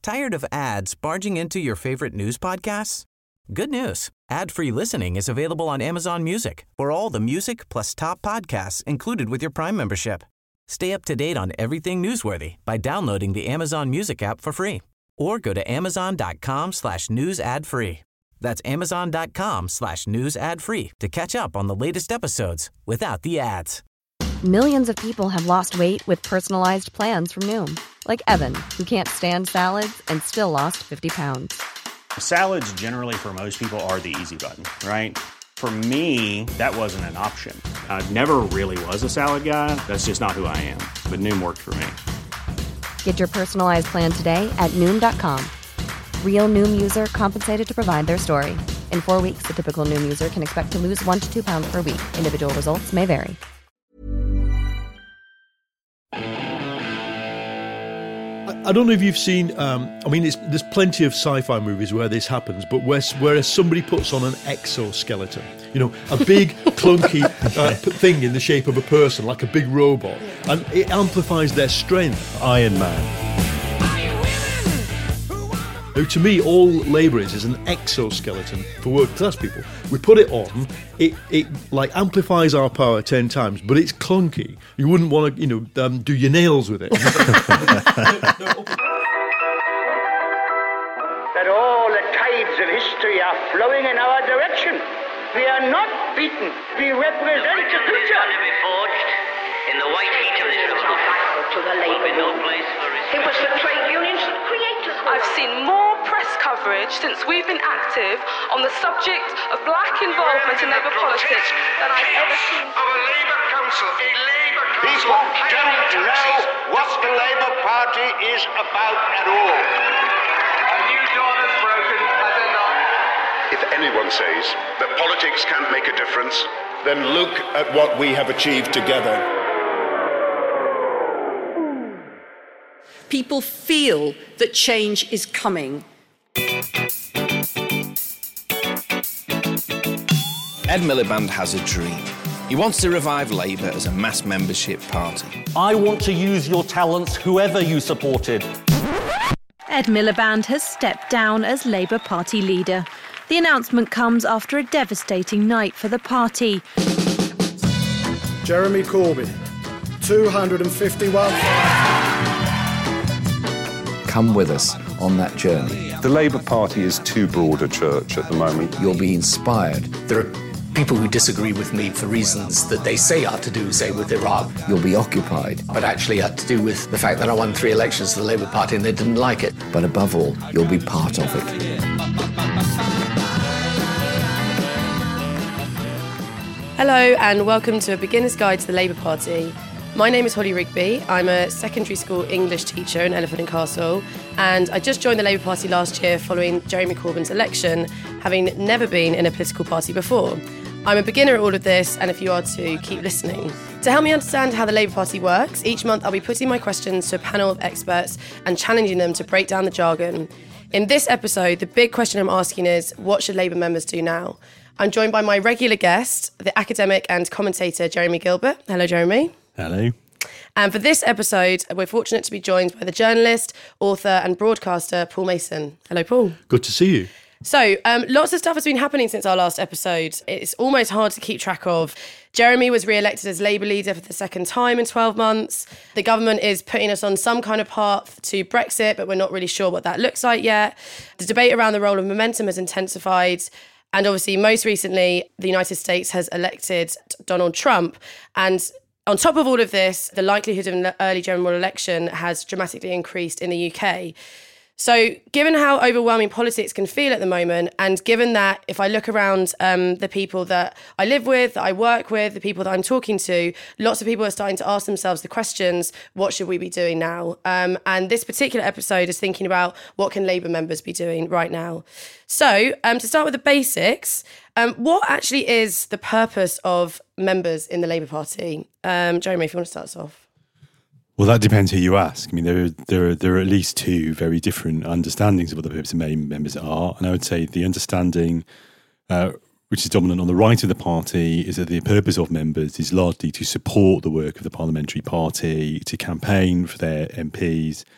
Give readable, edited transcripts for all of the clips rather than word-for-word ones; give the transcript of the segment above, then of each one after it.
Tired of ads barging into your favorite news podcasts? Good news. Ad-free listening is available on Amazon Music for all the music plus top podcasts included with your Prime membership. Stay up to date on everything newsworthy by downloading the Amazon Music app for free or go to amazon.com/news ad free. That's amazon.com/news ad free to catch up on the latest episodes without the ads. Millions of people have lost weight with personalized plans from Noom. Like Evan, who can't stand salads and still lost 50 pounds. Salads generally for most people are the easy button, right? For me, that wasn't an option. I never really was a salad guy. That's just not who I am. But Noom worked for me. Get your personalized plan today at Noom.com. Real Noom user compensated to provide their story. In 4 weeks, the typical Noom user can expect to lose 1 to 2 pounds per week. Individual results may vary. I don't know if you've seen, there's plenty of sci-fi movies where this happens, but whereas somebody puts on an exoskeleton, a big, clunky thing in the shape of a person, like a big robot, and it amplifies their strength. Iron Man. Now, to me, all Labour is an exoskeleton for working class people. We put it on, it amplifies our power 10 times, but it's clunky. You wouldn't want to, do your nails with it. That all the tides of history are flowing in our direction. We are not beaten. We represent the future. Be forged in the white heat of this revolution. To the labor No place for It was the trade unions that created the I've seen more press coverage since we've been active on the subject of black involvement in Labour politics than I've ever seen. Of a Labour Council, People don't know what the Labour Party is about at all. A new dawn has broken, has it not? If anyone says that politics can't make a difference, then look at what we have achieved together. People feel that change is coming. Ed Miliband has a dream. He wants to revive Labour as a mass membership party. I want to use your talents, whoever you supported. Ed Miliband has stepped down as Labour Party leader. The announcement comes after a devastating night for the party. Jeremy Corbyn, 251. Come with us on that journey. The Labour Party is too broad a church at the moment. You'll be inspired. There are people who disagree with me for reasons that they say are to do, say, with Iraq. You'll be occupied. But actually had to do with the fact that I won 3 elections for the Labour Party and they didn't like it. But above all, you'll be part of it. Hello and welcome to A Beginner's Guide to the Labour Party. My name is Holly Rigby. I'm a secondary school English teacher in Elephant and Castle, and I just joined the Labour Party last year following Jeremy Corbyn's election, having never been in a political party before. I'm a beginner at all of this, and if you are too, keep listening. To help me understand how the Labour Party works, each month I'll be putting my questions to a panel of experts and challenging them to break down the jargon. In this episode, the big question I'm asking is, what should Labour members do now? I'm joined by my regular guest, the academic and commentator Jeremy Gilbert. Hello, Jeremy. Hello. And for this episode, we're fortunate to be joined by the journalist, author and broadcaster Paul Mason. Hello, Paul. Good to see you. So, lots of stuff has been happening since our last episode. It's almost hard to keep track of. Jeremy was re-elected as Labour leader for the second time in 12 months. The government is putting us on some kind of path to Brexit, but we're not really sure what that looks like yet. The debate around the role of momentum has intensified. And obviously, most recently, the United States has elected Donald Trump. And on top of all of this, the likelihood of an early general election has dramatically increased in the UK. So given how overwhelming politics can feel at the moment, and given that if I look around the people that I live with, that I work with, the people that I'm talking to, lots of people are starting to ask themselves the questions, what should we be doing now? And this particular episode is thinking about what can Labour members be doing right now. So to start with the basics, what actually is the purpose of members in the Labour Party? Jeremy, if you want to start us off. Well, that depends who you ask. I mean, there are at least two very different understandings of what the purpose of members are. And I would say the understanding, which is dominant on the right of the party, is that the purpose of members is largely to support the work of the parliamentary party, to campaign for their MPs,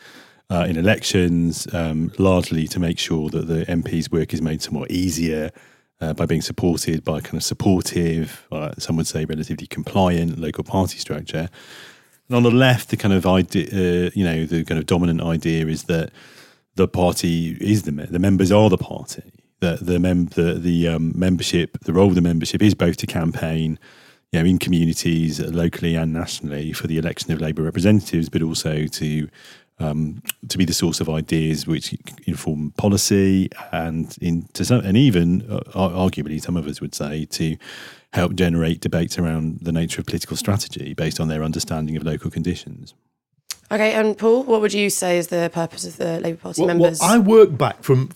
in elections, largely to make sure that the MP's work is made somewhat easier by being supported by kind of supportive, some would say relatively compliant local party structure. And on the left, the kind of idea, the kind of dominant idea is that the party is the members are the party. That the membership, the role of the membership is both to campaign, in communities locally and nationally for the election of Labour representatives, but also to be the source of ideas which inform policy and even arguably some of us would say to help generate debates around the nature of political strategy based on their understanding of local conditions. Okay, and Paul, what would you say is the purpose of the Labour Party members? Well, I work back from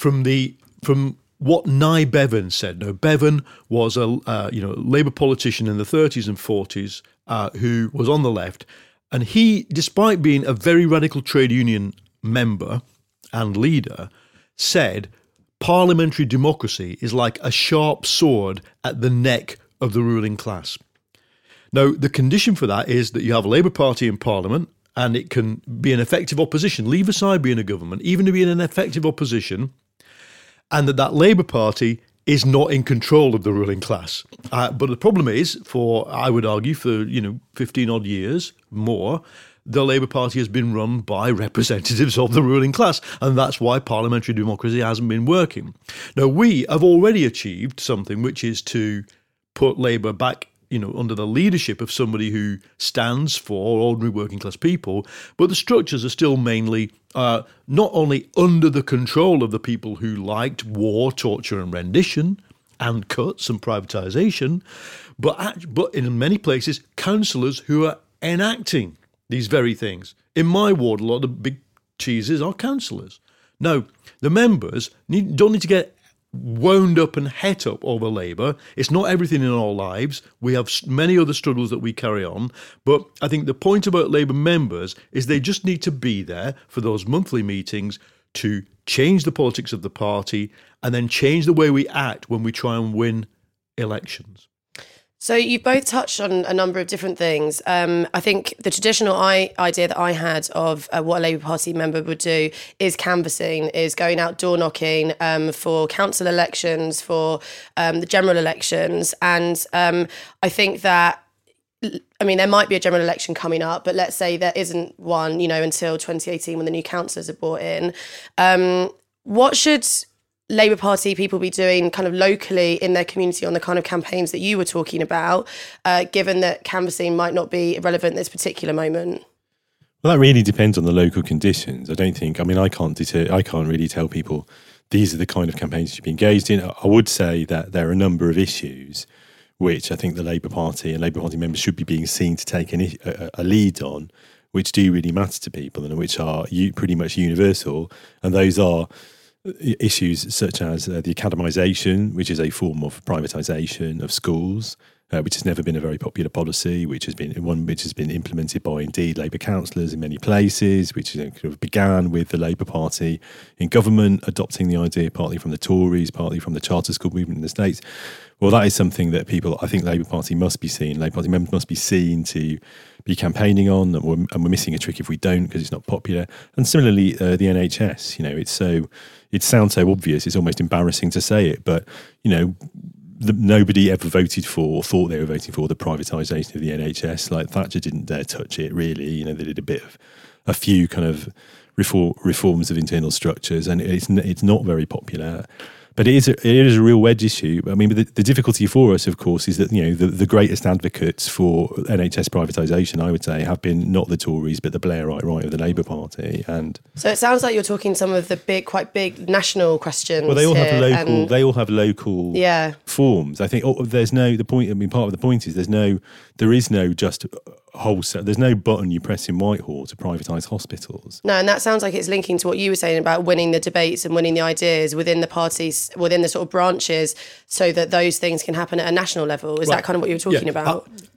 what Nye Bevan said. Now, Bevan was a Labour politician in the 30s and 40s who was on the left, and he, despite being a very radical trade union member and leader, said parliamentary democracy is like a sharp sword at the neck of the ruling class. Now, the condition for that is that you have a Labour Party in Parliament, and it can be an effective opposition, leave aside being a government, even to be in an effective opposition, and that Labour Party is not in control of the ruling class. But the problem is, I would argue, for 15 odd years more, the Labour Party has been run by representatives of the ruling class, and that's why parliamentary democracy hasn't been working. Now, we have already achieved something, which is to put Labour back under the leadership of somebody who stands for ordinary working class people, but the structures are still mainly not only under the control of the people who liked war, torture and rendition and cuts and privatisation, but in many places, councillors who are enacting these very things. In my ward, a lot of the big cheeses are councillors. Now, the members don't need to get wound up and het up over Labour. It's not everything in our lives. We have many other struggles that we carry on. But I think the point about Labour members is they just need to be there for those monthly meetings to change the politics of the party and then change the way we act when we try and win elections. So you've both touched on a number of different things. I think the traditional idea that I had of what a Labour Party member would do is canvassing, is going out door knocking for council elections, for the general elections. And I think that, there might be a general election coming up, but let's say there isn't one, until 2018 when the new councillors are brought in. What should Labour Party people be doing kind of locally in their community on the kind of campaigns that you were talking about, given that canvassing might not be relevant at this particular moment? Well, that really depends on the local conditions. I can't really tell people these are the kind of campaigns you should be engaged in. I would say that there are a number of issues which I think the Labour Party and Labour Party members should be being seen to take a lead on, which do really matter to people and which are pretty much universal. And those are issues such as the academisation, which is a form of privatisation of schools, which has never been a very popular policy, which has been implemented by indeed Labour councillors in many places, which kind of began with the Labour Party in government adopting the idea partly from the Tories, partly from the charter school movement in the States. Well, that is something that I think Labour Party members must be seen to be campaigning on, and we're missing a trick if we don't, because it's not popular. And similarly, the NHS, it sounds so obvious, it's almost embarrassing to say it, but nobody ever voted for or thought they were voting for the privatisation of the NHS. Like Thatcher didn't dare touch it, really. They did a few kind of reforms of internal structures, and it's not very popular. But it is a real wedge issue. I mean, the difficulty for us, of course, is that the greatest advocates for NHS privatisation, I would say, have been not the Tories but the Blairite right of the Labour Party. And so it sounds like you're talking some of the quite big national questions. Well, they all have local forms. I think part of the point is there is no just wholesale. There's no button you press in Whitehall to privatise hospitals. No, and that sounds like it's linking to what you were saying about winning the debates and winning the ideas within the parties, within the sort of branches, so that those things can happen at a national level. Is that kind of what you were talking about?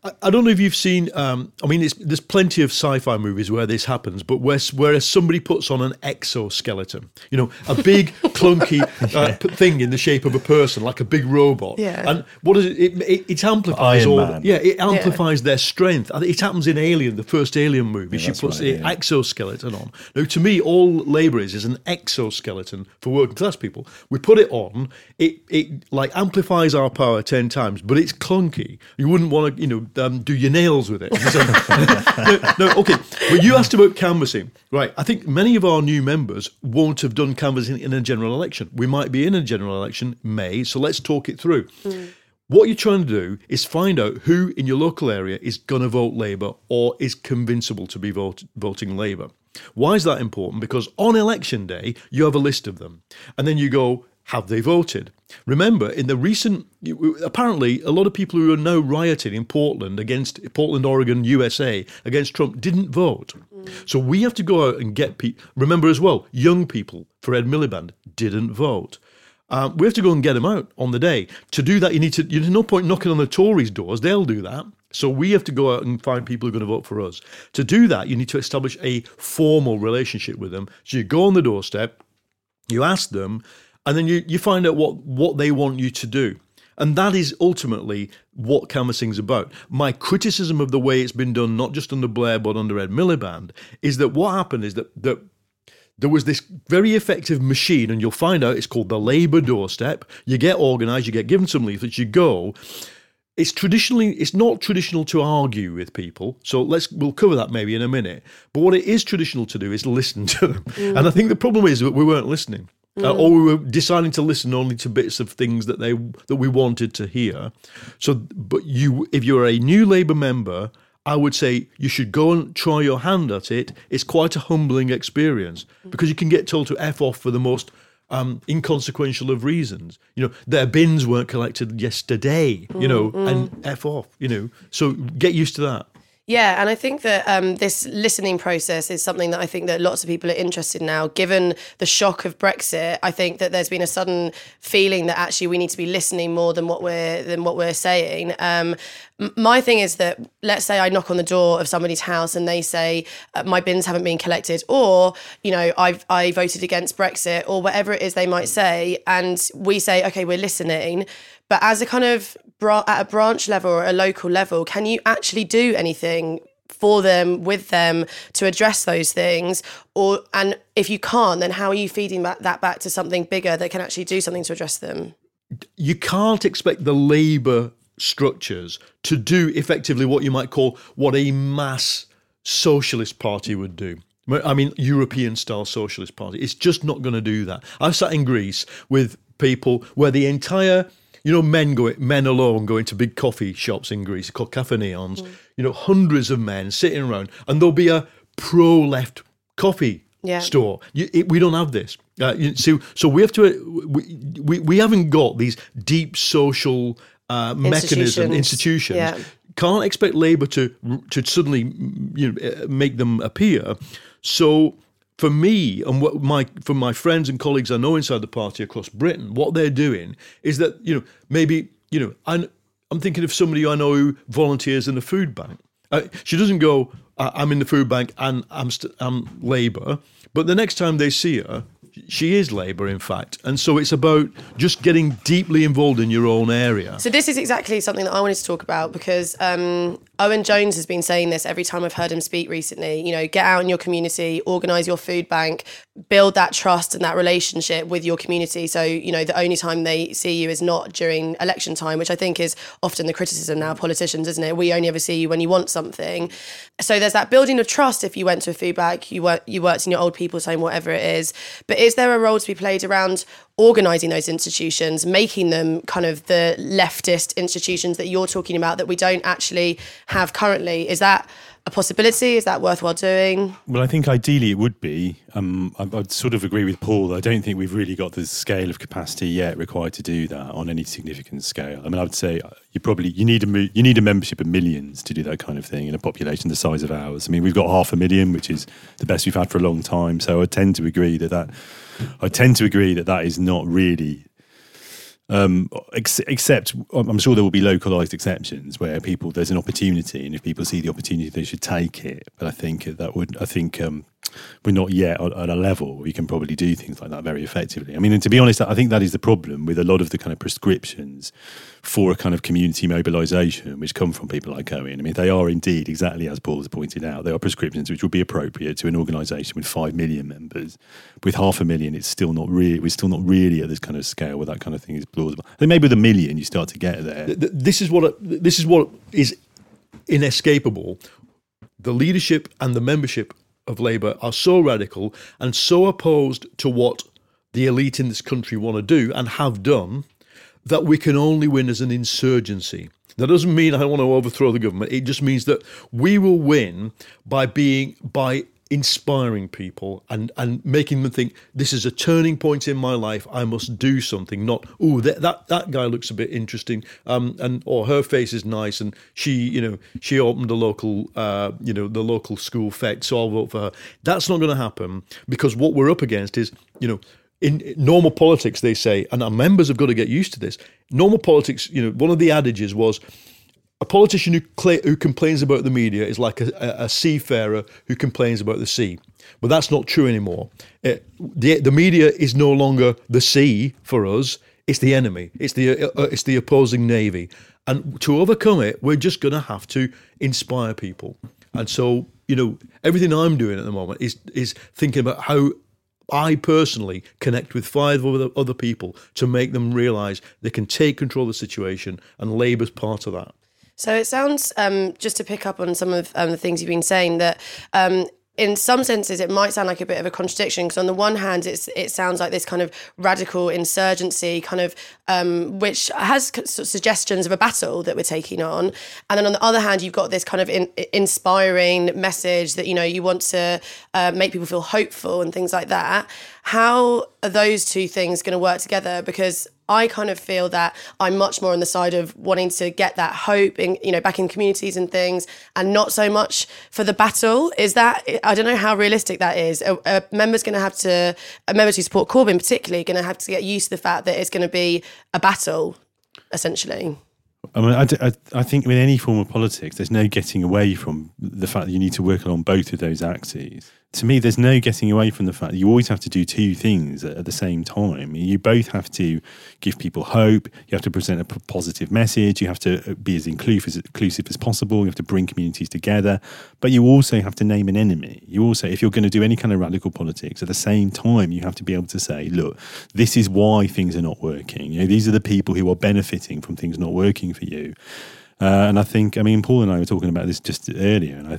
I don't know if you've seen, there's plenty of sci-fi movies where this happens, but whereas somebody puts on an exoskeleton, a big clunky thing in the shape of a person, like a big robot. Yeah. And what is it? It amplifies Iron Man. it amplifies their strength. It happens in Alien, the first Alien movie. Yeah, she puts right, the exoskeleton on. Now, to me, all Labour is an exoskeleton for working class people. We put it on, it like amplifies our power 10 times, but it's clunky. You wouldn't want to, do your nails with it. No, okay. But you asked about canvassing. Right. I think many of our new members won't have done canvassing in a general election. We might be in a general election May, so let's talk it through. What you're trying to do is find out who in your local area is going to vote Labour or is convincible to be voting Labour. Why is that important? Because on election day, you have a list of them. And then you go, have they voted? Remember, in the recent, apparently, a lot of people who are now rioting in Portland, Oregon, USA, against Trump, didn't vote. So we have to go out and get people. Remember as well, young people for Ed Miliband didn't vote. We have to go and get them out on the day. To do that, there's no point knocking on the Tories' doors. They'll do that. So we have to go out and find people who are going to vote for us. To do that, you need to establish a formal relationship with them. So you go on the doorstep, you ask them, and then you find out what they want you to do. And that is ultimately what canvassing is about. My criticism of the way it's been done, not just under Blair, but under Ed Miliband, is that what happened is that there was this very effective machine, and you'll find out it's called the Labour doorstep. You get organised, you get given some leaflets, you go. It's not traditional to argue with people, so we'll cover that maybe in a minute. But what it is traditional to do is listen to them. And I think the problem is that we weren't listening. Or we were deciding to listen only to bits of things that we wanted to hear. So, but if you're a new Labour member, I would say you should go and try your hand at it. It's quite a humbling experience because you can get told to F off for the most inconsequential of reasons. Their bins weren't collected yesterday, and F off, So get used to that. Yeah, and I think that this listening process is something that I think that lots of people are interested in now. Given the shock of Brexit, I think that there's been a sudden feeling that actually we need to be listening more than what we're saying. My thing is that, let's say I knock on the door of somebody's house and they say my bins haven't been collected, or I voted against Brexit, or whatever it is they might say, and we say, okay, we're listening. But as a kind of at a branch level or a local level, can you actually do anything for them, with them, to address those things? And if you can't, then how are you feeding that back to something bigger that can actually do something to address them? You can't expect the Labour structures to do effectively what you might call what a mass socialist party would do. I mean, European-style socialist party. It's just not going to do that. I've sat in Greece with people where the entire... men alone going to big coffee shops in Greece called cafeneons. Hundreds of men sitting around, and there'll be a pro-left coffee store. We don't have this. So we have to. We haven't got these deep social institutions. Yeah. Can't expect Labour to suddenly make them appear. So. For me, and from my friends and colleagues I know inside the party across Britain, what they're doing is that, I'm thinking of somebody I know who volunteers in the food bank. She doesn't go, I'm in the food bank and I'm Labour, but the next time they see her, she is Labour, in fact. And so it's about just getting deeply involved in your own area. So this is exactly something that I wanted to talk about, because Owen Jones has been saying this every time I've heard him speak recently. Get out in your community, organise your food bank, build that trust and that relationship with your community. So, the only time they see you is not during election time, which I think is often the criticism now of politicians, isn't it? We only ever see you when you want something. So there's that building of trust if you went to a food bank, you worked in your old people's home, whatever it is. But is there a role to be played around organising those institutions, making them kind of the leftist institutions that you're talking about that we don't actually have currently? Is that a possibility? Is that worthwhile doing? Well, I think ideally it would be. I'd sort of agree with Paul. I don't think we've really got the scale of capacity yet required to do that on any significant scale. I mean, I would say you need a membership of millions to do that kind of thing in a population the size of ours. I mean, we've got 500,000, which is the best we've had for a long time. So I tend to agree that is not really Except, I'm sure there will be localised exceptions where there's an opportunity, and if people see the opportunity, they should take it. But I think we're not yet at a level where you can probably do things like that very effectively. I mean, and to be honest, I think that is the problem with a lot of the kind of prescriptions for a kind of community mobilisation, which come from people like Owen. I mean, they are indeed, exactly as Paul has pointed out, they are prescriptions which would be appropriate to an organisation with 5 million members. With 500,000, we're still not really at this kind of scale where that kind of thing is plausible. I think maybe with 1 million, you start to get there. This is what is inescapable. The leadership and the membership of Labour are so radical and so opposed to what the elite in this country want to do and have done, that we can only win as an insurgency. That doesn't mean I want to overthrow the government. It just means that we will win by inspiring people and making them think, this is a turning point in my life, I must do something, not, that guy looks a bit interesting, or her face is nice, and she opened a local the local school fete, so I'll vote for her. That's not going to happen, because what we're up against is, in normal politics, they say, and our members have got to get used to this, normal politics, one of the adages was, a politician who complains about the media is like a seafarer who complains about the sea. But that's not true anymore. The media is no longer the sea for us. It's the enemy. It's the opposing navy. And to overcome it, we're just going to have to inspire people. And so, everything I'm doing at the moment is thinking about how I personally connect with 5 other people to make them realise they can take control of the situation, and Labour's part of that. So it sounds, just to pick up on some of the things you've been saying, that in some senses it might sound like a bit of a contradiction, because on the one hand it sounds like this kind of radical insurgency kind of which has sort of suggestions of a battle that we're taking on, and then on the other hand you've got this kind of inspiring message that you want to make people feel hopeful and things like that. How are those two things going to work together? Because I kind of feel that I'm much more on the side of wanting to get that hope in, back in communities and things, and not so much for the battle. Is that, I don't know how realistic that is. A members who support Corbyn particularly, going to have to get used to the fact that it's going to be a battle, essentially. I mean, I think with any form of politics, there's no getting away from the fact that you need to work along both of those axes. To me, there's no getting away from the fact that you always have to do two things at the same time. You both have to give people hope, you have to present a positive message, you have to be as inclusive as possible, you have to bring communities together, but you also have to name an enemy. You also, if you're going to do any kind of radical politics, at the same time, you have to be able to say, look, this is why things are not working. These are the people who are benefiting from things not working for you. And I think, Paul and I were talking about this just earlier, and I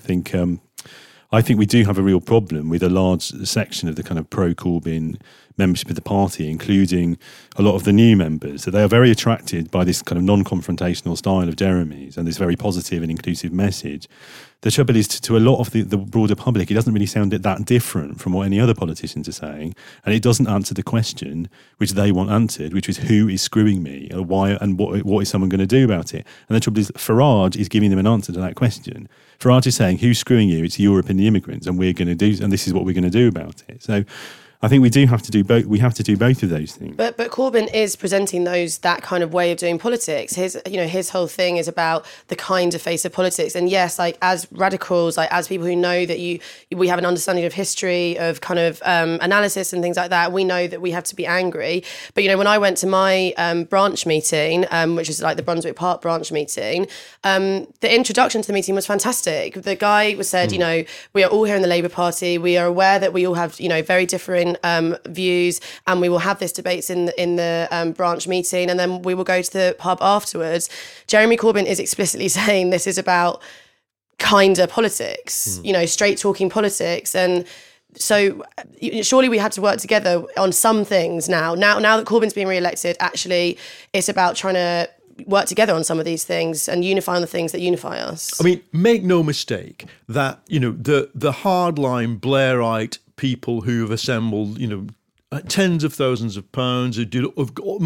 think we do have a real problem with a large section of the kind of pro-Corbyn membership of the party, including a lot of the new members, that they are very attracted by this kind of non-confrontational style of Jeremy's and this very positive and inclusive message. The trouble is, to a lot of the broader public, it doesn't really sound that different from what any other politicians are saying, and it doesn't answer the question which they want answered, which is who is screwing me, or why, and what is someone going to do about it? And the trouble is, Farage is giving them an answer to that question. Farage is saying, who's screwing you? It's Europe and the immigrants, and this is what we're going to do about it. So I think we do have to do both. We have to do both of those things. But Corbyn is presenting that kind of way of doing politics. His whole thing is about the kind of face of politics. And yes, like as radicals, like as people who know that we have an understanding of history, of kind of analysis and things like that, we know that we have to be angry. But when I went to my branch meeting, which is like the Brunswick Park branch meeting, the introduction to the meeting was fantastic. The guy said, we are all here in the Labour Party. We are aware that we all have very different views, and we will have this debates in the branch meeting, and then we will go to the pub afterwards. Jeremy Corbyn is explicitly saying this is about kinder politics, straight talking politics, and so surely we had to work together on some things now that Corbyn's being re-elected. Actually, it's about trying to work together on some of these things and unify on the things that unify us. Make no mistake that the hardline Blairite people who have assembled, tens of thousands of pounds, who did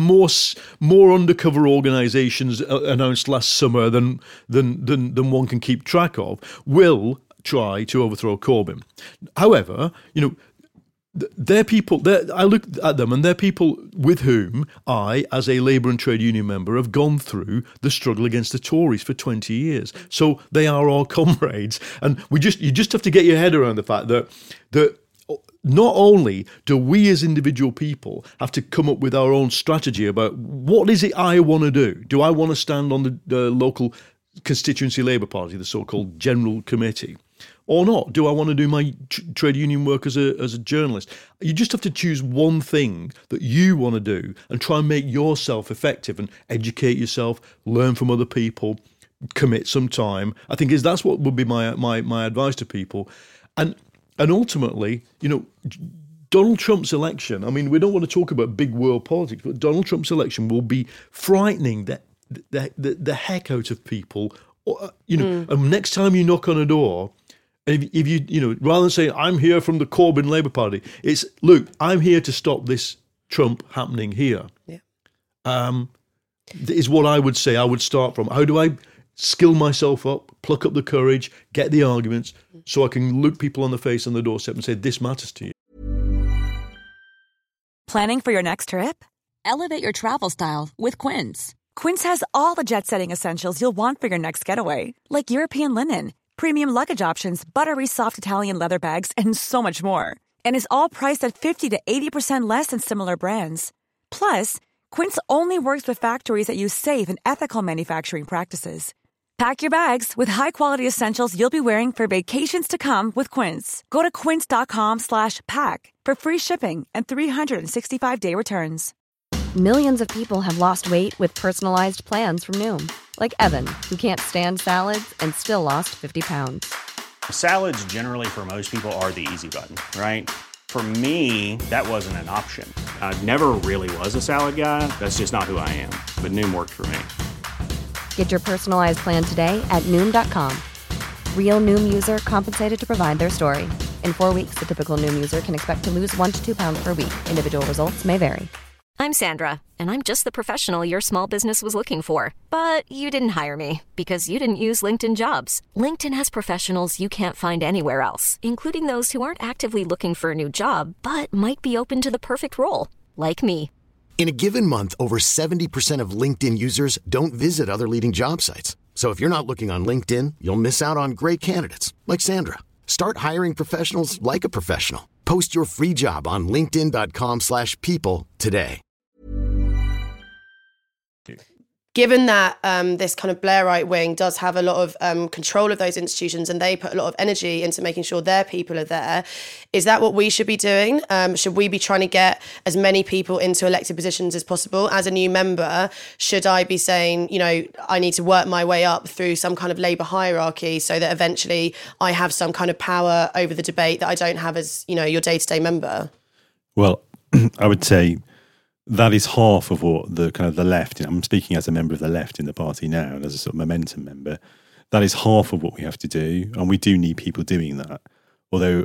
more undercover organisations announced last summer than one can keep track of, will try to overthrow Corbyn. However, they're people. I look at them, and they're people with whom I, as a Labour and trade union member, have gone through the struggle against the Tories for 20 years. So they are our comrades, and you just have to get your head around the fact that not only do we as individual people have to come up with our own strategy about what is it I want to do. Do I want to stand on the local constituency Labour Party, the so-called General Committee, or not? Do I want to do my trade union work as a journalist? You just have to choose one thing that you want to do and try and make yourself effective and educate yourself, learn from other people, commit some time. I think that's what would be my advice to people. And ultimately, Donald Trump's election, I mean, we don't want to talk about big world politics, but Donald Trump's election will be frightening the heck out of people. And next time you knock on a door, if you rather than saying, I'm here from the Corbyn Labour Party, it's, look, I'm here to stop this Trump happening here. Yeah. Is what I would say I would start from. How do I skill myself up, pluck up the courage, get the arguments, so I can look people on the face on the doorstep and say, this matters to you. Planning for your next trip? Elevate your travel style with Quince. Quince has all the jet-setting essentials you'll want for your next getaway, like European linen, premium luggage options, buttery soft Italian leather bags, and so much more. And is all priced at 50 to 80% less than similar brands. Plus, Quince only works with factories that use safe and ethical manufacturing practices. Pack your bags with high-quality essentials you'll be wearing for vacations to come with Quince. Go to quince.com/pack for free shipping and 365-day returns. Millions of people have lost weight with personalized plans from Noom. Like Evan, who can't stand salads and still lost 50 pounds. Salads generally for most people are the easy button, right? For me, that wasn't an option. I never really was a salad guy. That's just not who I am. But Noom worked for me. Get your personalized plan today at Noom.com. Real Noom user compensated to provide their story. In 4 weeks, the typical Noom user can expect to lose 1 to 2 pounds per week. Individual results may vary. I'm Sandra, and I'm just the professional your small business was looking for. But you didn't hire me because you didn't use LinkedIn Jobs. LinkedIn has professionals you can't find anywhere else, including those who aren't actively looking for a new job, but might be open to the perfect role, like me. In a given month, over 70% of LinkedIn users don't visit other leading job sites. So if you're not looking on LinkedIn, you'll miss out on great candidates like Sandra. Start hiring professionals like a professional. Post your free job on linkedin.com/people today. Given that this kind of Blairite wing does have a lot of control of those institutions and they put a lot of energy into making sure their people are there, is that what we should be doing? Should we be trying to get as many people into elected positions as possible? As a new member, should I be saying, I need to work my way up through some kind of Labour hierarchy so that eventually I have some kind of power over the debate that I don't have as, your day-to-day member? Well, I would say that is half of what the kind of the left, I'm speaking as a member of the left in the party now, and as a sort of momentum member, that is half of what we have to do. And we do need people doing that. Although,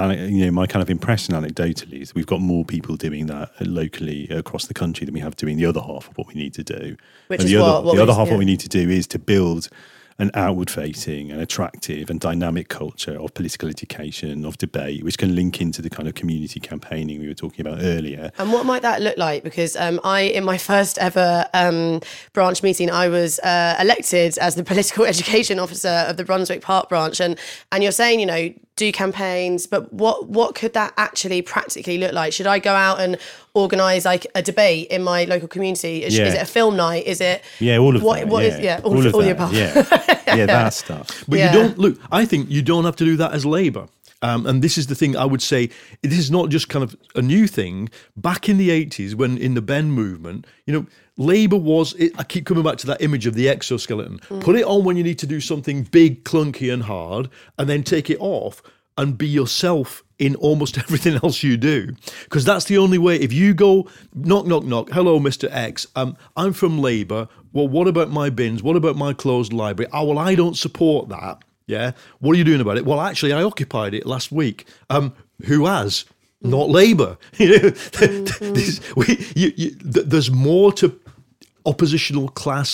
my kind of impression anecdotally is we've got more people doing that locally across the country than we have doing the other half of what we need to do. Which is the other half of what we need to do is to build an outward-facing and attractive and dynamic culture of political education, of debate, which can link into the kind of community campaigning we were talking about earlier. And what might that look like? Because in my first ever branch meeting, I was elected as the political education officer of the Brunswick Park branch. And you're saying, do campaigns, but what could that actually practically look like? Should I go out and organise like a debate in my local community? Is it a film night? Is it all of that? All of the above. That stuff. But you don't look. I think you don't have to do that as Labour. And this is the thing I would say, this is not just kind of a new thing. Back in the 80s, when in the Ben movement, Labour was, I keep coming back to that image of the exoskeleton. Put it on when you need to do something big, clunky and hard, and then take it off and be yourself in almost everything else you do. Because that's the only way. If you go, knock, knock, knock, hello, Mr. X, I'm from Labour. Well, what about my bins? What about my closed library? Oh, well, I don't support that. Yeah. What are you doing about it? Well, actually, I occupied it last week. Who has? Not Labour. There's more to oppositional class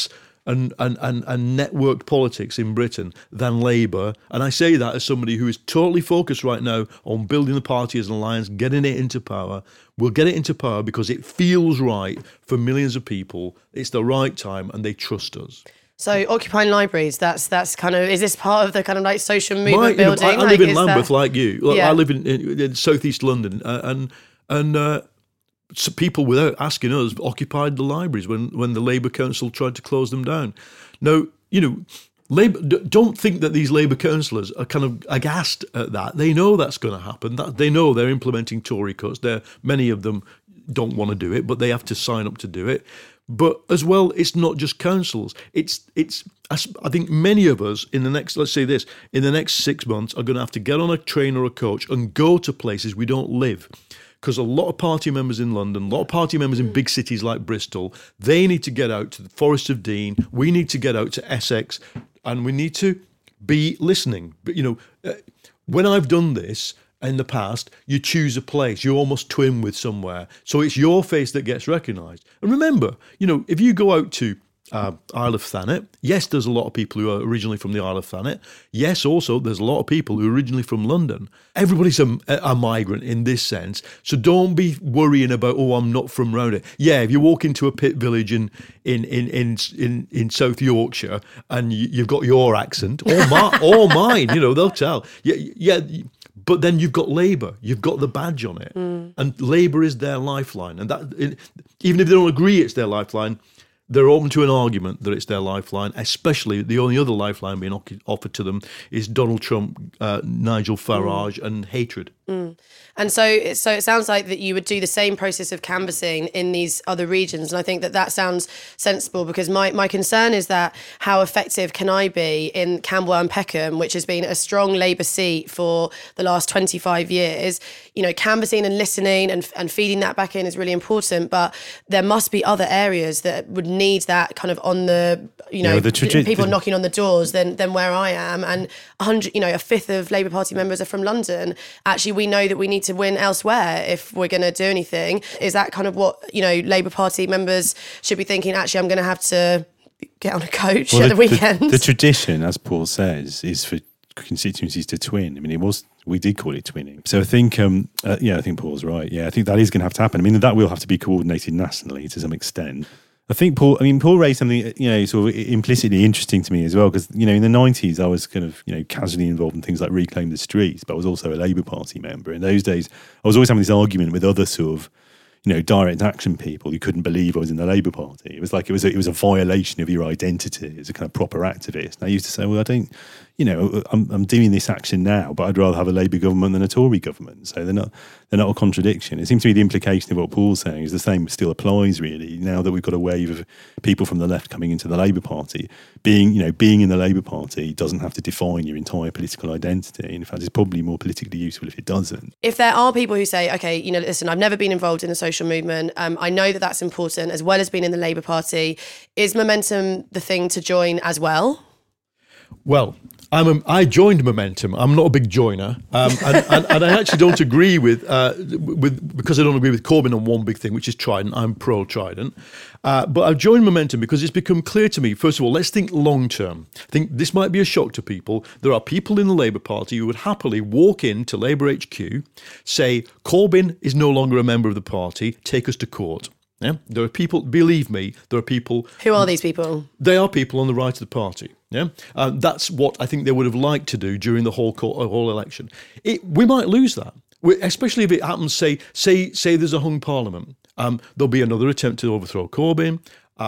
and networked politics in Britain than Labour. And I say that as somebody who is totally focused right now on building the party as an alliance, getting it into power. We'll get it into power because it feels right for millions of people. It's the right time and they trust us. So occupying libraries, that's kind of, is this part of the kind of like social movement building? I live in Lambeth like you. Yeah. I live in southeast London and so people, without asking us, occupied the libraries when the Labour Council tried to close them down. Now, Labour, don't think that these Labour councillors are kind of aghast at that. They know that's going to happen. They know they're implementing Tory cuts. Many of them don't want to do it, but they have to sign up to do it. But as well, it's not just councils. It's. I think many of us in the next 6 months are going to have to get on a train or a coach and go to places we don't live. Because a lot of party members in London, a lot of party members in big cities like Bristol, they need to get out to the Forest of Dean. We need to get out to Essex, and we need to be listening. But when I've done this in the past, you choose a place, you almost twin with somewhere, so it's your face that gets recognised. And remember, if you go out to Isle of Thanet, yes, there's a lot of people who are originally from the Isle of Thanet. Yes, also, there's a lot of people who are originally from London. Everybody's a migrant in this sense. So don't be worrying about, I'm not from round it. Yeah, if you walk into a pit village in South Yorkshire and you've got your accent, or mine, they'll tell. Yeah. But then you've got Labour, you've got the badge on it. And Labour is their lifeline. And that, even if they don't agree it's their lifeline, they're open to an argument that it's their lifeline, especially the only other lifeline being offered to them is Donald Trump, Nigel Farage, and hatred. And so it sounds like that you would do the same process of canvassing in these other regions. And I think that sounds sensible, because my concern is that how effective can I be in Camberwell and Peckham, which has been a strong Labour seat for the last 25 years. Canvassing and listening and feeding that back in is really important. But there must be other areas that would need that kind of on the, people knocking on the doors than where I am. And a fifth of Labour Party members are from London. Actually, we know that we need to win elsewhere if we're going to do anything. Is that kind of what, Labour Party members should be thinking? Actually, I'm going to have to get on a coach at the weekend. The tradition, as Paul says, is for constituencies to twin. I mean, we did call it twinning. So I think, I think Paul's right. Yeah, I think that is going to have to happen. I mean, that will have to be coordinated nationally to some extent. I think Paul raised something, sort of implicitly interesting to me as well, because, in the 90s, I was kind of, casually involved in things like Reclaim the Streets, but I was also a Labour Party member. In those days, I was always having this argument with other sort of, direct action people who couldn't believe I was in the Labour Party. It was like, it was a violation of your identity as a kind of proper activist. And I used to say, well, I don't, I'm doing this action now, but I'd rather have a Labour government than a Tory government. So they're not a contradiction. It seems to me the implication of what Paul's saying is the same still applies, really, now that we've got a wave of people from the left coming into the Labour Party. Being in the Labour Party doesn't have to define your entire political identity. In fact, it's probably more politically useful if it doesn't. If there are people who say, okay, listen, I've never been involved in the social movement, I know that that's important, as well as being in the Labour Party, is Momentum the thing to join as well? Well, I joined Momentum. I'm not a big joiner, and I actually don't agree with because I don't agree with Corbyn on one big thing, which is Trident. I'm pro Trident, but I've joined Momentum because it's become clear to me. First of all, let's think long term. I think this might be a shock to people. There are people in the Labour Party who would happily walk into Labour HQ, say Corbyn is no longer a member of the party, take us to court. Yeah, there are people. Believe me, there are people. Who are these people? They are people on the right of the party. Yeah, that's what I think they would have liked to do during the whole election. We might lose that, especially if it happens. Say there's a hung parliament. There'll be another attempt to overthrow Corbyn.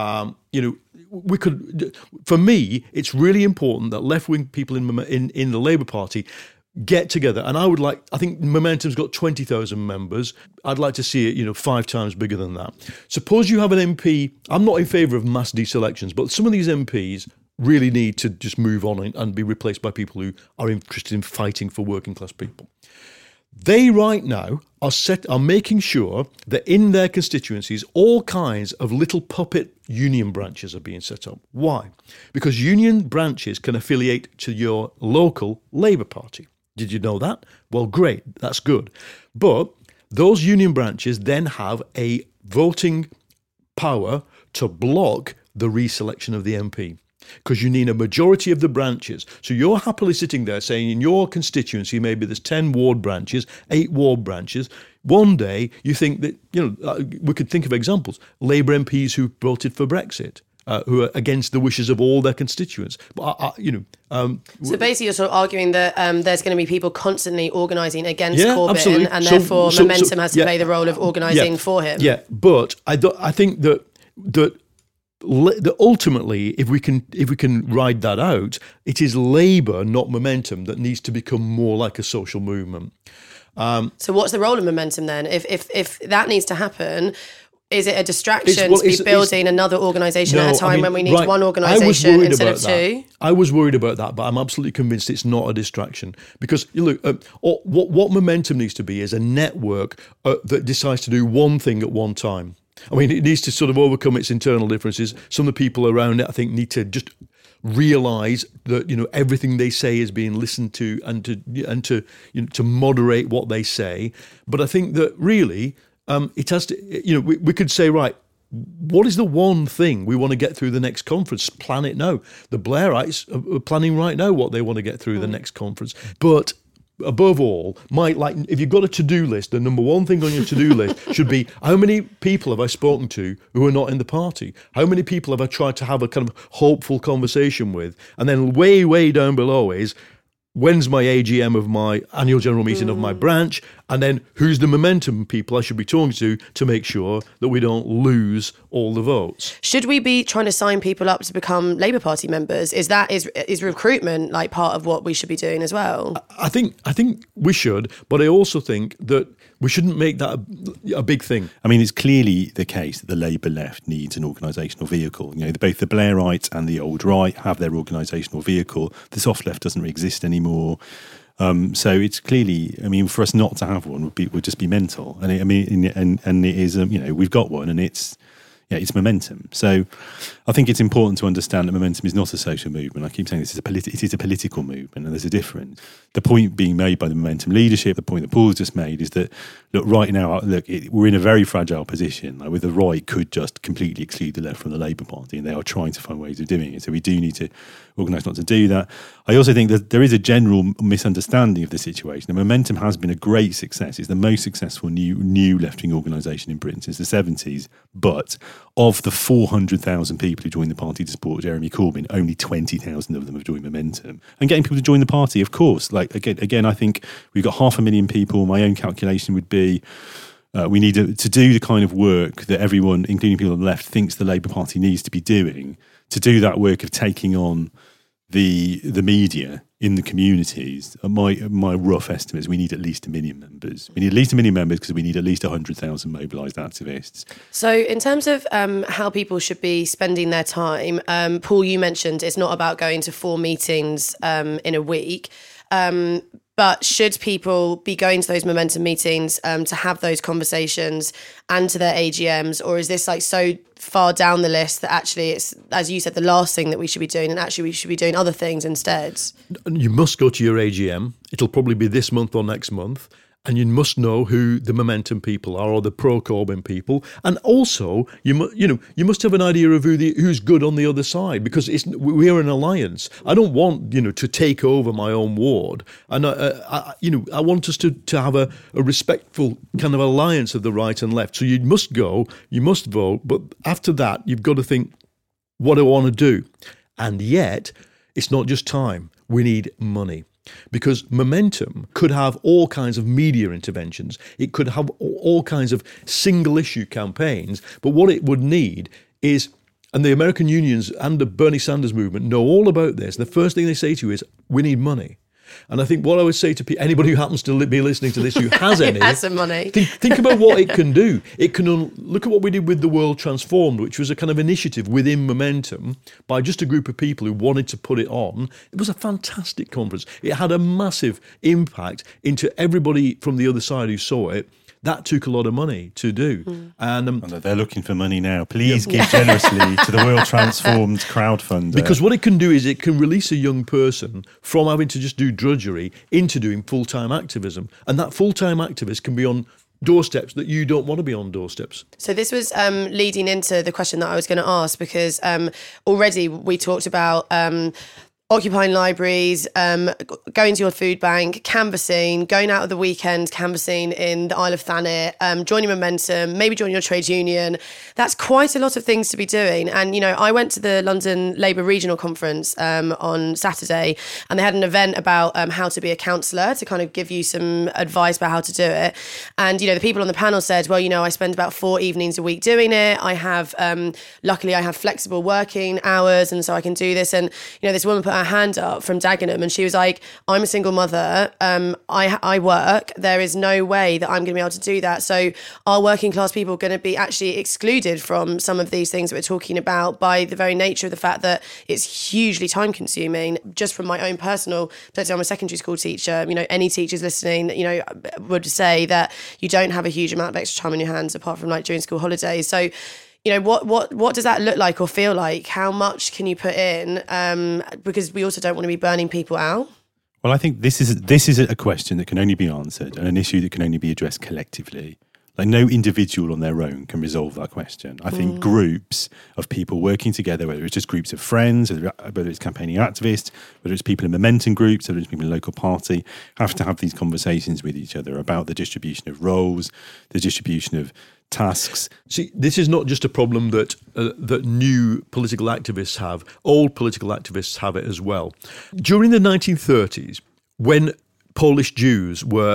We could. For me, it's really important that left-wing people in the Labour Party get together, and I think Momentum's got 20,000 members. I'd like to see it, 5 times bigger than that. Suppose you have an MP. I'm not in favour of mass deselections, but some of these MPs really need to just move on and be replaced by people who are interested in fighting for working class people. They right now are making sure that in their constituencies, all kinds of little puppet union branches are being set up. Why? Because union branches can affiliate to your local Labour Party. Did you know that? Well, great. That's good. But those union branches then have a voting power to block the reselection of the MP. Because you need a majority of the branches. So you're happily sitting there saying in your constituency, maybe there's 10 ward branches, 8 ward branches. One day you think that, we could think of examples. Labour MPs who voted for Brexit, who are against the wishes of all their constituents. But, so basically you're sort of arguing that there's going to be people constantly organising against Corbyn, absolutely. and therefore Momentum has to play the role of organising for him. Yeah, but I think that ultimately, if we can ride that out, it is Labour, not Momentum, that needs to become more like a social movement. So what's the role of Momentum then? If that needs to happen, is it a distraction to be building another organisation at a time when we need one organisation instead of two? I was worried about that, but I'm absolutely convinced it's not a distraction. Because, look, what Momentum needs to be is a network that decides to do one thing at one time. I mean, it needs to sort of overcome its internal differences. Some of the people around it, I think, need to just realise that everything they say is being listened to, and to moderate what they say. But I think that really, it has to. We could say, right, what is the one thing we want to get through the next conference? Plan it now. The Blairites are planning right now what they want to get through the next conference, but. Above all, if you've got a to-do list, the number one thing on your to-do list should be, how many people have I spoken to who are not in the party? How many people have I tried to have a kind of hopeful conversation with? And then way, way down below is, when's my AGM of my annual general meeting of my branch? And then who's the Momentum people I should be talking to make sure that we don't lose all the votes? Should we be trying to sign people up to become Labour Party members? Is recruitment like part of what we should be doing as well? I think we should, but I also think that we shouldn't make that a big thing. I mean, it's clearly the case that the Labour left needs an organisational vehicle. Both the Blairites and the old right have their organisational vehicle. The soft left doesn't exist anymore. So it's clearly, for us not to have one would just be mental. And it is, we've got one, and it's Momentum. So I think it's important to understand that Momentum is not a social movement. I keep saying it is a political movement, and there's a difference. The point being made by the Momentum leadership, the point that Paul's just made, is that, look, right now, we're in a very fragile position. Where the right could just completely exclude the left from the Labour Party, and they are trying to find ways of doing it. So we do need to organise not to do that. I also think that there is a general misunderstanding of the situation. The Momentum has been a great success. It's the most successful new left-wing organisation in Britain since the 70s. But of the 400,000 people who joined the party to support Jeremy Corbyn, only 20,000 of them have joined Momentum. And getting people to join the party, of course, again, I think we've got 500,000 people. My own calculation would be we need to do the kind of work that everyone, including people on the left, thinks the Labour Party needs to be doing, to do that work of taking on the media in the communities. My rough estimate is we need at least 1 million members. We need at least 1 million members because we need at least 100,000 mobilised activists. So in terms of how people should be spending their time, Paul, you mentioned it's not about going to 4 meetings in a week. But should people be going to those Momentum meetings to have those conversations and to their AGMs? Or is this so far down the list that actually it's, as you said, the last thing that we should be doing, and actually we should be doing other things instead? You must go to your AGM. It'll probably be this month or next month. And you must know who the Momentum people are, or the pro-Corbyn people, and also you must have an idea of who's good on the other side, because we are an alliance. I don't want to take over my own ward, and I want us to have a respectful kind of alliance of the right and left. So you must go, you must vote, but after that you've got to think, what do I want to do? And yet it's not just time. We need money. Because Momentum could have all kinds of media interventions. It could have all kinds of single-issue campaigns. But what it would need is, and the American unions and the Bernie Sanders movement know all about this, the first thing they say to you is, we need money. And I think what I would say to anybody who happens to be listening to this who has any, has some money. Think about what it can do. It can look at what we did with The World Transformed, which was a kind of initiative within Momentum by just a group of people who wanted to put it on. It was a fantastic conference. It had a massive impact into everybody from the other side who saw it. That took a lot of money to do. And they're looking for money now. Please give generously to the World Transformed crowdfunder. Because what it can do is it can release a young person from having to just do drudgery into doing full-time activism. And that full-time activist can be on doorsteps that you don't want to be on doorsteps. So this was leading into the question that I was going to ask, because already we talked about occupying libraries, going to your food bank, canvassing, going out of the weekend, canvassing in the Isle of Thanet, joining Momentum, maybe joining your trade union. That's quite a lot of things to be doing. And, you know, I went to the London Labour Regional Conference on Saturday, and they had an event about how to be a councillor, to kind of give you some advice about how to do it. And, you know, the people on the panel said, well, you know, I spend about 4 evenings a week doing it. I have, luckily I have flexible working hours, and so I can do this. And, you know, this woman put her hand up from Dagenham, and she was like, I'm a single mother, I work, there is no way that I'm going to be able to do that. So are working class people going to be actually excluded from some of these things that we're talking about by the very nature of the fact that it's hugely time consuming? Just from my own personal perspective, I'm a secondary school teacher, you know, any teachers listening, you know, would say that you don't have a huge amount of extra time on your hands apart from like during school holidays. So, you know, what does that look like or feel like? How much can you put in? Because we also don't want to be burning people out. Well, I think this is a question that can only be answered, and an issue that can only be addressed collectively. Like, no individual on their own can resolve that question. I think groups of people working together, whether it's just groups of friends, whether it's campaigning activists, whether it's people in momentum groups, whether it's people in a local party, have to have these conversations with each other about the distribution of roles, the distribution of tasks. See, this is not just a problem that that new political activists have. Old political activists have it as well. During the 1930s, when Polish Jews were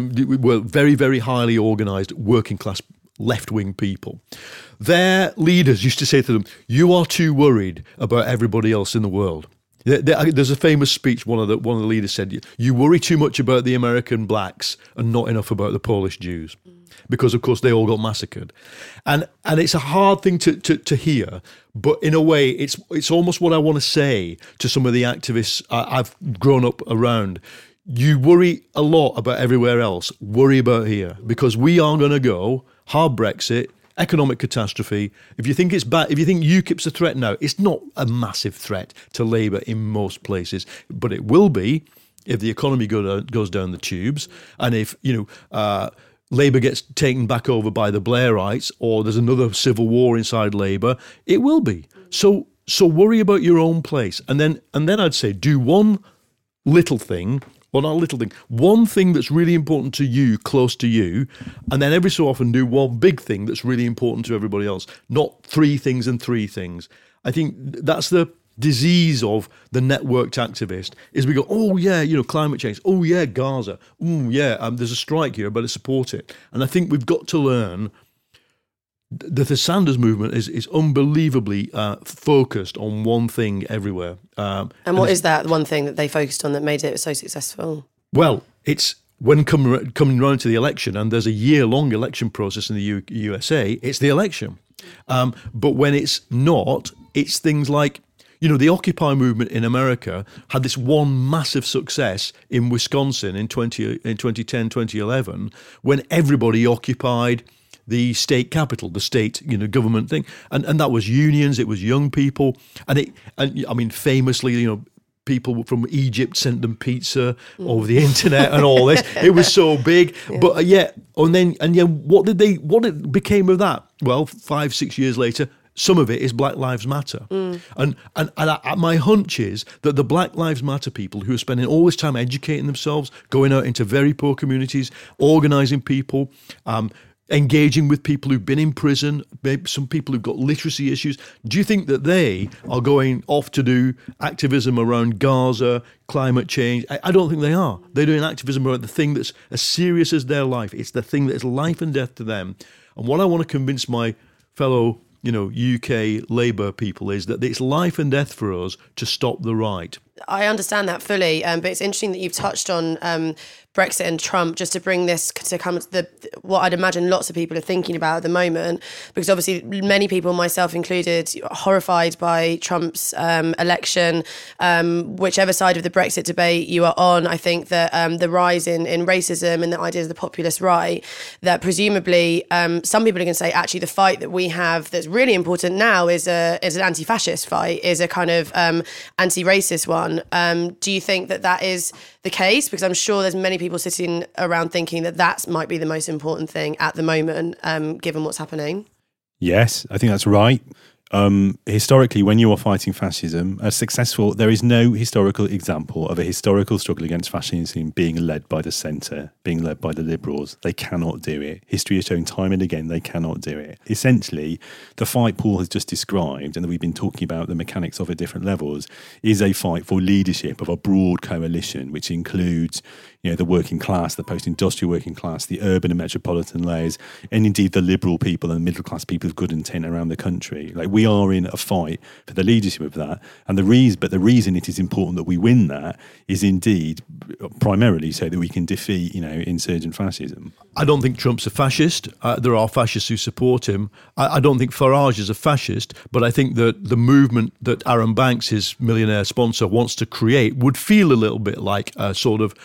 very, very highly organised, working class, left-wing people, their leaders used to say to them, "You are too worried about everybody else in the world." There's a famous speech one of the leaders said, "You worry too much about the American blacks and not enough about the Polish Jews," because of course they all got massacred, and it's a hard thing to hear, but in a way it's almost what I want to say to some of the activists I've grown up around. You worry a lot about everywhere else. Worry about here, because we are going to go hard Brexit, economic catastrophe. If you think it's bad, if you think UKIP's a threat now, it's not a massive threat to Labour in most places, but it will be if the economy goes down the tubes, and if Labour gets taken back over by the Blairites, or there's another civil war inside Labour. It will be. So worry about your own place, and then I'd say do one little thing. Well, not a little thing. One thing that's really important to you, close to you, and then every so often do one big thing that's really important to everybody else. Not 3 things and 3 things. I think that's the disease of the networked activist, is we go, oh yeah, you know, climate change. Oh yeah, Gaza. Oh yeah, there's a strike here, I better support it. And I think we've got to learn that the Sanders movement is unbelievably focused on one thing everywhere. And what is that one thing that they focused on that made it so successful? Well, it's when coming round to the election, and there's a year-long election process in the USA, it's the election. But when it's not, it's things like, you know, the Occupy movement in America had this one massive success in Wisconsin in 2010, 2011, when everybody occupied the state capital, the state, you know, government thing, and that was unions, it was young people, and I mean, famously, you know, people from Egypt sent them pizza over the internet and all this. It was so big, but what it became of that? Well, 5-6 years later, some of it is Black Lives Matter, and my hunch is that the Black Lives Matter people who are spending all this time educating themselves, going out into very poor communities, organising people, engaging with people who've been in prison, maybe some people who've got literacy issues. Do you think that they are going off to do activism around Gaza, climate change? I don't think they are. They're doing activism around the thing that's as serious as their life. It's the thing that is life and death to them. And what I want to convince my fellow, you know, UK Labour people is that it's life and death for us to stop the right. I understand that fully, but it's interesting that you've touched on Brexit and Trump, just to bring this to come to what I'd imagine lots of people are thinking about at the moment, because obviously many people, myself included, horrified by Trump's election. Whichever side of the Brexit debate you are on, I think that the rise in racism and the ideas of the populist right, that presumably some people are going to say, actually, the fight that we have that's really important now is an anti-fascist fight, is a kind of anti-racist one. done. Do you think that is the case? Because I'm sure there's many people sitting around thinking that might be the most important thing at the moment, given what's happening. Yes, I think that's right. Historically, when you are fighting fascism, there is no historical example of a historical struggle against fascism being led by the centre, being led by the liberals. They cannot do it. History has shown time and again they cannot do it. Essentially, the fight Paul has just described, and that we've been talking about the mechanics of at different levels, is a fight for leadership of a broad coalition, which includes the working class, the post-industrial working class, the urban and metropolitan layers, and indeed the liberal people and middle-class people of good intent around the country. Like, we are in a fight for the leadership of that, and the reason it is important that we win that is indeed primarily so that we can defeat, insurgent fascism. I don't think Trump's a fascist. There are fascists who support him. I don't think Farage is a fascist, but I think that the movement that Aaron Banks, his millionaire sponsor, wants to create would feel a little bit like a sort of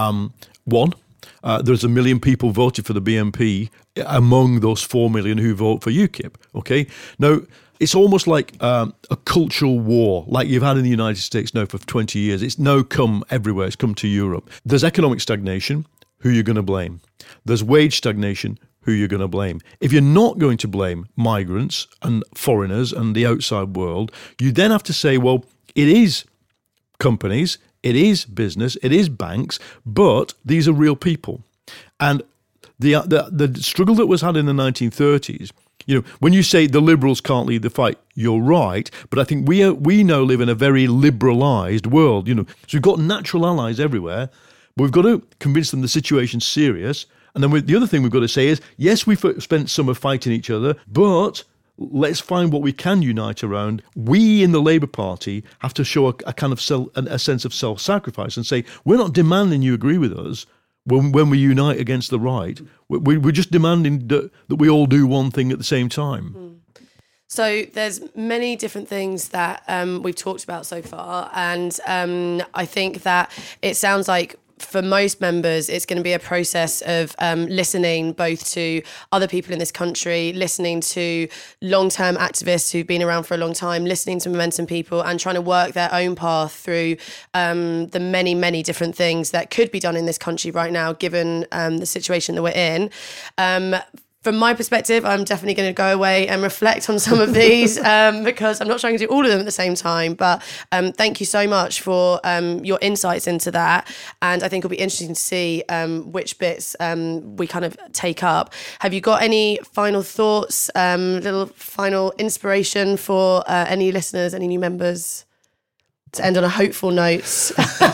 there's 1 million people voted for the BNP among those 4 million who vote for UKIP. Okay, now it's almost like a cultural war, like you've had in the United States now for 20 years. It's now come everywhere. It's come to Europe. There's economic stagnation. Who you're going to blame? There's wage stagnation. Who you're going to blame? If you're not going to blame migrants and foreigners and the outside world, you then have to say, well, it is companies, it is business, it is banks, but these are real people. And the struggle that was had in the 1930s, when you say the liberals can't lead the fight, you're right. But I think we now live in a very liberalised world. So we've got natural allies everywhere, but we've got to convince them the situation's serious. And then the other thing we've got to say is, yes, we've spent summer fighting each other, but let's find what we can unite around. We in the Labour Party have to show a kind of a sense of self-sacrifice and say, we're not demanding you agree with us when we unite against the right. We're just demanding that we all do one thing at the same time. So there's many different things that we've talked about so far, and I think that it sounds like for most members, it's going to be a process of listening both to other people in this country, listening to long-term activists who've been around for a long time, listening to Momentum people, and trying to work their own path through the many, many different things that could be done in this country right now, given the situation that we're in. From my perspective, I'm definitely going to go away and reflect on some of these because I'm not trying to do all of them at the same time. But thank you so much for your insights into that. And I think it'll be interesting to see which bits we kind of take up. Have you got any final thoughts, little final inspiration for any listeners, any new members, to end on a hopeful note?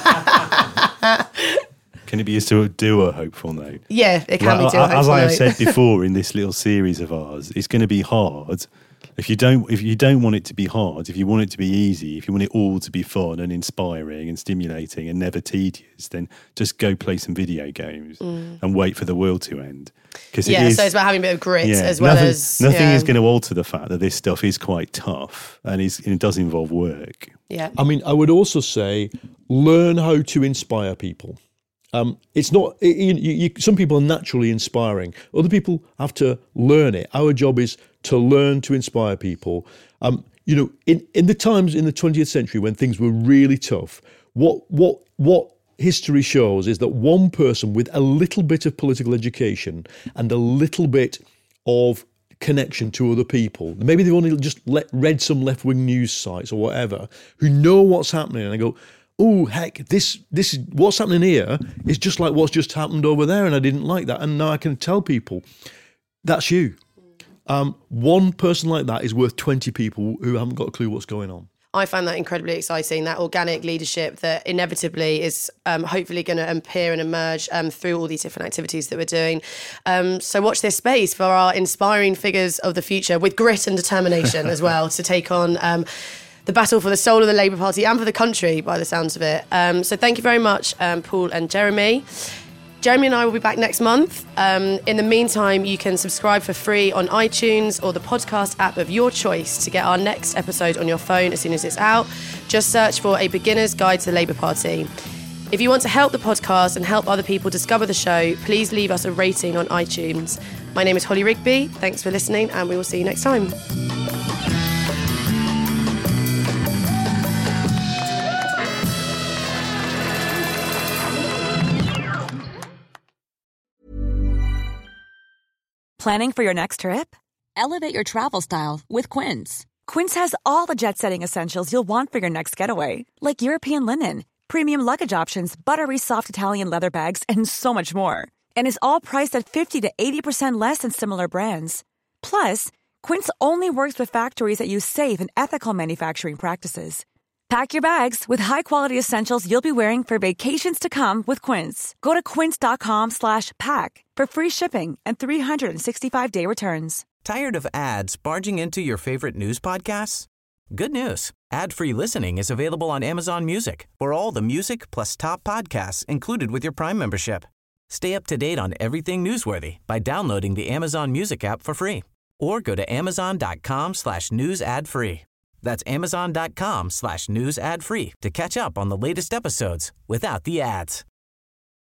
Can it be used to do a hopeful note? Yeah, it can be to a hopeful note. As I have said before in this little series of ours, it's going to be hard. If you don't want it to be hard, if you want it to be easy, if you want it all to be fun and inspiring and stimulating and never tedious, then just go play some video games and wait for the world to end. So it's about having a bit of grit as well as... Nothing is going to alter the fact that this stuff is quite tough and it does involve work. Yeah. I mean, I would also say learn how to inspire people. It's not, some people are naturally inspiring. Other people have to learn it. Our job is to learn to inspire people. In the times in the 20th century when things were really tough, what history shows is that one person with a little bit of political education and a little bit of connection to other people, maybe they've only just read some left-wing news sites or whatever, who know what's happening and they go, oh, heck, this is what's happening here is just like what's just happened over there, and I didn't like that. And now I can tell people, that's you. One person like that is worth 20 people who haven't got a clue what's going on. I find that incredibly exciting, that organic leadership that inevitably is hopefully going to appear and emerge through all these different activities that we're doing. So watch this space for our inspiring figures of the future with grit and determination as well to take on the battle for the soul of the Labour Party and for the country, by the sounds of it. So thank you very much, Paul and Jeremy. Jeremy and I will be back next month. In the meantime, you can subscribe for free on iTunes or the podcast app of your choice to get our next episode on your phone as soon as it's out. Just search for A Beginner's Guide to the Labour Party. If you want to help the podcast and help other people discover the show, please leave us a rating on iTunes. My name is Holly Rigby. Thanks for listening, and we will see you next time. Planning for your next trip? Elevate your travel style with Quince. Quince has all the jet-setting essentials you'll want for your next getaway, like European linen, premium luggage options, buttery soft Italian leather bags, and so much more. And is all priced at 50 to 80% less than similar brands. Plus, Quince only works with factories that use safe and ethical manufacturing practices. Pack your bags with high-quality essentials you'll be wearing for vacations to come with Quince. Go to quince.com/pack for free shipping and 365-day returns. Tired of ads barging into your favorite news podcasts? Good news. Ad-free listening is available on Amazon Music for all the music plus top podcasts included with your Prime membership. Stay up to date on everything newsworthy by downloading the Amazon Music app for free or go to amazon.com/news ad free. That's amazon.com/news ad free to catch up on the latest episodes without the ads.